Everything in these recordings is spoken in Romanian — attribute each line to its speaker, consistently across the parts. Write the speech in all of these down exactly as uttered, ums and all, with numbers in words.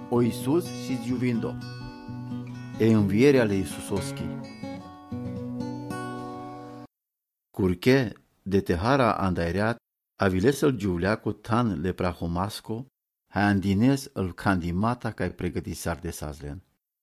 Speaker 1: o Iisus si giuvindo. E învierea lui Iisus Oschi. Curche de tehara andaireat aviles îl giulea cu tan le prahomasco, hai andines îl candimata ca-i pregătisar de sazlen.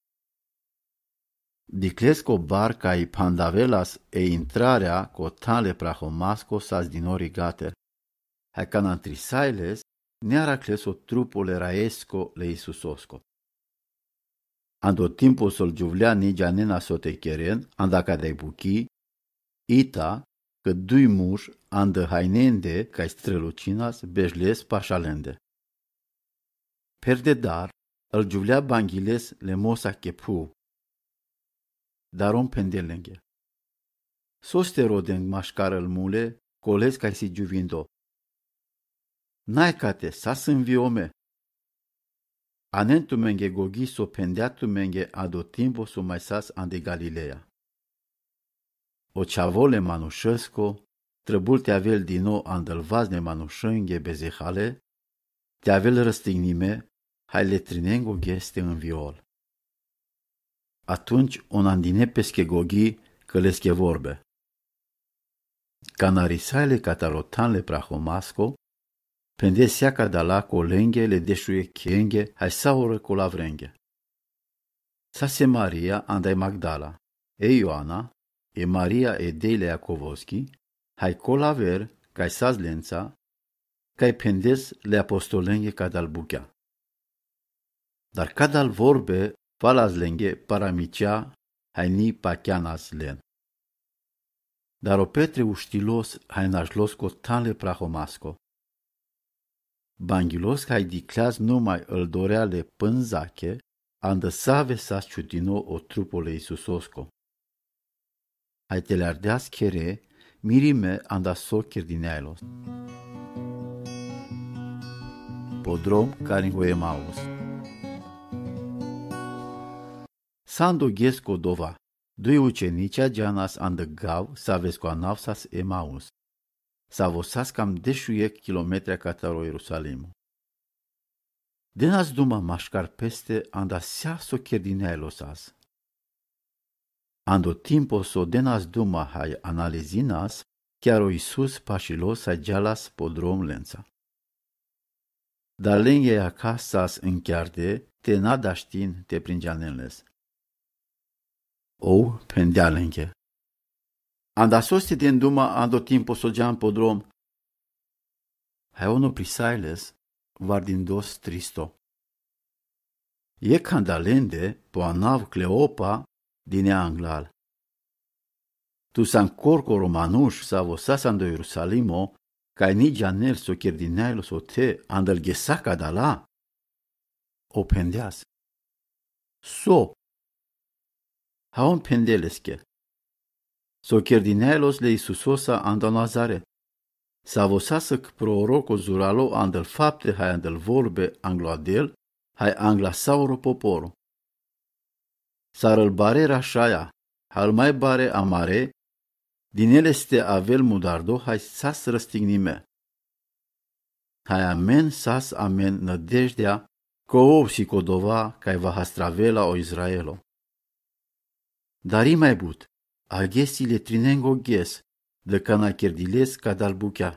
Speaker 1: Diclesco bar ca-i pandavelas e intrarea cu tan le prahomasco sas dinori gater, hai canantrisailes neara cleso trupul raesco le Iisusosco. Ando timpul să-l giuvlea nigia nena sote cheren, andaca de buchi, ita, că dui muș, andă hainende, ca strălucinas, bejles pașalende. Perde dar, îl giuvlea banghiles le mosa chepu, dar om pendelenghe. Soste roden mașcară îl mule, coles ca si giuvindo. N-ai cate, sa sânviome. Anentu menge gogi so pendeatu menge ado timpo so mai sas ande Galileea. O ceavole manușesco, trăbul te avel din nou andăl vazne manușânghe bezehale, te avel răstignime, hai le trinengo gheste în viol. Atunci on andine pesche gogi călesche vorbe. Canarisaile catarotanle prahomasco, pende seaca da la colenghe le deșuie chenghe, hai saură colavrenghe. Sase Maria andai Magdala, e Ioana, e Maria e Deile Iacovoschi, hai colaver, cai sazlența, cai pendes le apostolenghe cadal buchea. Dar cadal vorbe, falazlenghe paramicea, hai ni pachianas len. Dar o petre uștilos, hai nașlos co tanle prahomasco. Banghilos hai dicleaz numai îl dorea le pânzache, andă save sas ciutino o trupole Iisusosco. Hai te le ardeas chere, mirime anda socher din ailos. Podrom caringo Emaus. Sando gesco dova, doi ucenicea gianas andă gav savesco anavsas Emaus. Savosas cam deșuie kilometre cataro Ierusalimu. Denas duma mașcar peste anda sea socher din ailosas. Ando timpo so denas duma hai analizinas, chiar o Iisus pașilos hai gealas podrom lența. Dar lenghe acasas închiarde, te nadaștin te pringeanenles. Ou pendea lenghe. Anda sosti den duma ando timpo so gean podrom. Hai ono prisailes, vardin dos tristo. E candalende po anav Cleopa din anglal. Tu san corco romanuș sa vosas ando Ierusalimo, ca ni janel so chierdinailo so te andal gesaca da la. O pendeas. So. Ha on pendeleske. So chierdinailos le Iisusosa ando Nazaret. Sa vosasăc proroco zuralo andal fapte hai andal vorbe angloadel, hai anglasauro poporo. Sarăl bare rașaia, hal mai bare amare, din ele este avel mudardo, hai sas răstignime. Hai amen sas amen nădejdea, co și codova, cai va hastravela o Israelo. Dar mai but, algesile trinengo ghes, de cana cherdiles cadal buchea.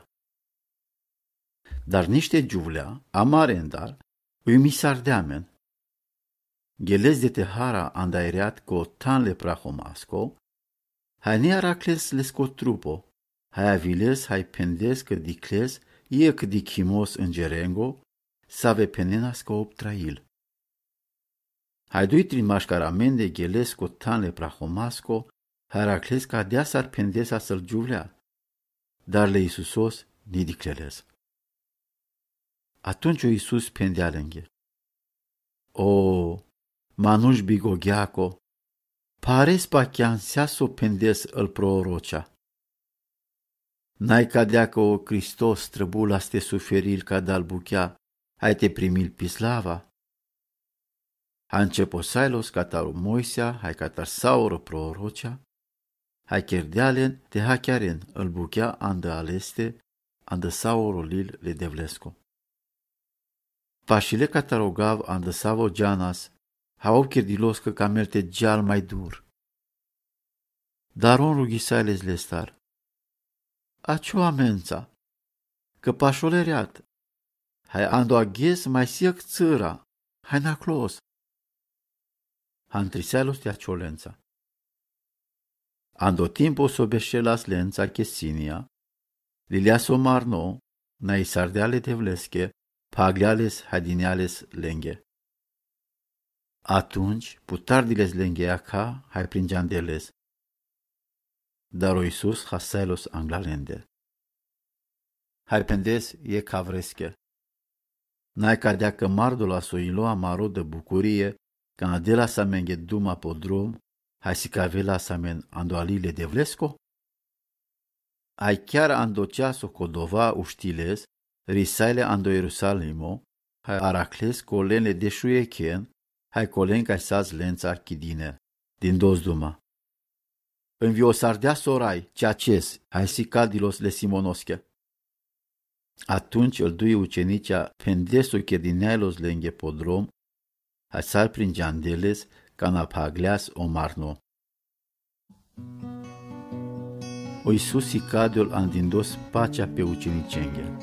Speaker 1: Dar niște giuvlea, amarendar, ui misar de amen. Geles de tehara andaireat co tanle prahomasco, hai ne aracles lesco trupo, hai aviles hai pendes că dicles, e că dichimos în gerengo, save penenas co optrail. Hai dui trin mașcaramende geles co tanle prahomasco, hai aracles ca deasar pendesa să-l giuvlea, dar le Iisusos ni dicleles. Atunci o Iisus pendea lânghe. O, manuș bigogheaco, pares pachian seaso pendes îl prorocea. N-ai cadea că o Hristos trăbula ste suferil ca dal buchea, hai te primil pislava. Hai începosailos cataru Moisea, hai catar saură prorocea, hai cherdealen te hachiaren îl buchea andă aleste, andă saură lil le devlesco. Pašile catalogav andăsavo Gianas, hau kirdilos că camelte geal mai dur. Dar on rugisailes lestar. Acio amența, că pașoleriat, hai ando aghes mai siac țăra, hai na clos. Antrisailos te aciolența. Ando timpo sobeșelas lența chesinia, lilias o marno, na isardeale tevlesche, pagliales hadineales lenghe. Atunci, putardiles lenghea ca, hai pringeandeles. Dar o Iisus hasailos anglalende. Hai pendes e cavresche. N-ai cadea că mardula so ilo amaro de bucurie, ca adela sa menghe duma po drum, hai si cavela sa men ando alile de vlesco? Ai chiar ando ceaso codova uștiles, risaile ando Ierusalimo, hai aracles colene de șuiechen, hai colen ca saz lența chidine, din dos duma. Învio sardea sorai, ceaces, hai si cadilos le simonosche. Atunci îl dui ucenicea pendesul chedineailos lenghe podrom, hai sar prin geandeles, ca napagleas o marno. O Iisus i cadiol andindos pacea pe ucenicenghe.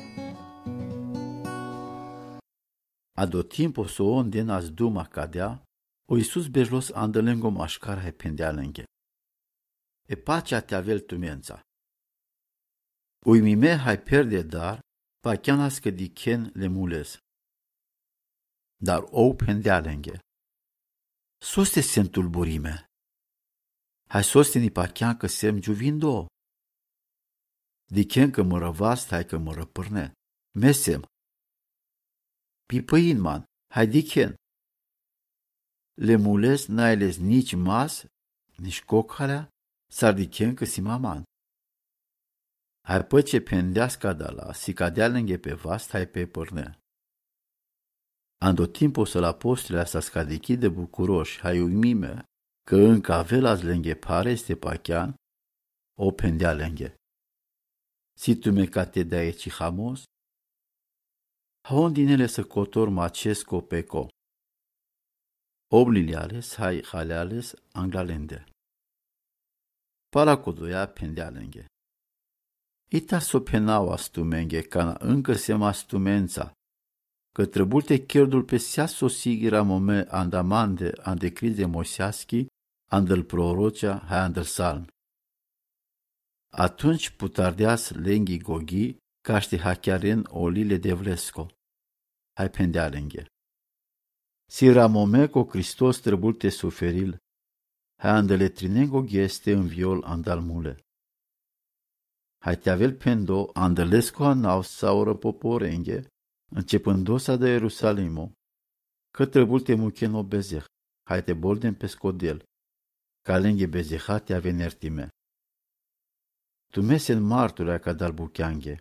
Speaker 1: Ado timpo so onde nas duma cadea, o Iisus bejlos andălengo mașcar hai pendea lenghe. E pacea te avel tumența. Uimime hai perde dar, pa chianas că dichen le mules. Dar ou pendea lenghe. Soste sem tulburime. Hai sosteni pa chian că sem giuvindo. Dichen că mă răvast, hai că mă răpârne. Mesem. Pipăin man, hai dichen. Le mules n-ailes nici mas, nici cochalea, s-ar dichen că si maman. Hai păce pendeasca de la, si cadea lânghe pe vast, hai pe pârne. Ando timpo să la postulea sa scadichi de bucuroși, hai uimime, că încă avelas lânghe pare este pachean, o pendea lânghe. Si tu me cate de aici hamos, ha ondinele să cotor macesco peco. Obliliales, hai haleales, anglalende. Para codoia pendea lânghe. Ita so penau astumenghe, cana încă se mastumența, că trebulte chirdul pe sia sosigira mome andamande ande crize mosiaschi, andel prorocea, hai andel salm. Atunci putardeas lenghi gogi, caște hachiaren olile de vlesco. Hai pendea lenghe. Si ramome co Hristos trebulte suferil, hai andele trinengo gheste în viol andalmule. Hai te avel pendo andălesco anau saură poporenghe, începândosa de Ierusalimo, că trebulte muchen o bezeh, hai te bolden pe scodel, ca lenghe bezehate avenertime. Tu mesen marturea ca dal bucheanghe.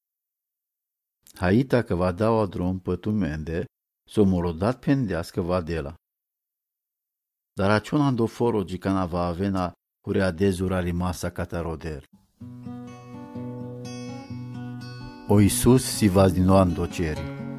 Speaker 1: Haita că va dau a drum pe tu mende, s-o morodat pendească va dela. Dar acion andoforo gicana va avena hurea dezura rimasa cataroder. O Iisus si vas din nou andoceri.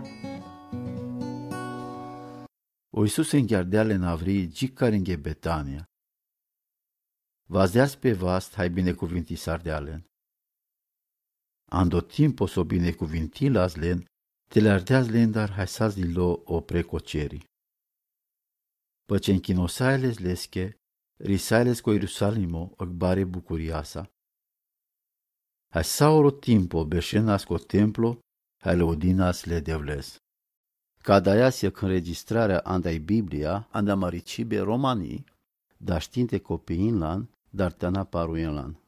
Speaker 1: O Iisus înghiardeale navrii gicaringhe Betania. Vazeas pe vast, hai binecuvinti sardealen. Ando timpo so binecuvinti laslen, te le ardeas lendar hai sas di lo o precoceri. Păce închinosailes lesche, risailes co Ierusalimo ăgbare bucuriasa. Hai sauro timpo beșenas co templo, hai leodinas le devles. Cadaiasia că înregistrarea andai Biblia, anda maricibe romanii, dar știnte copii inlan, dar teana paru inlan.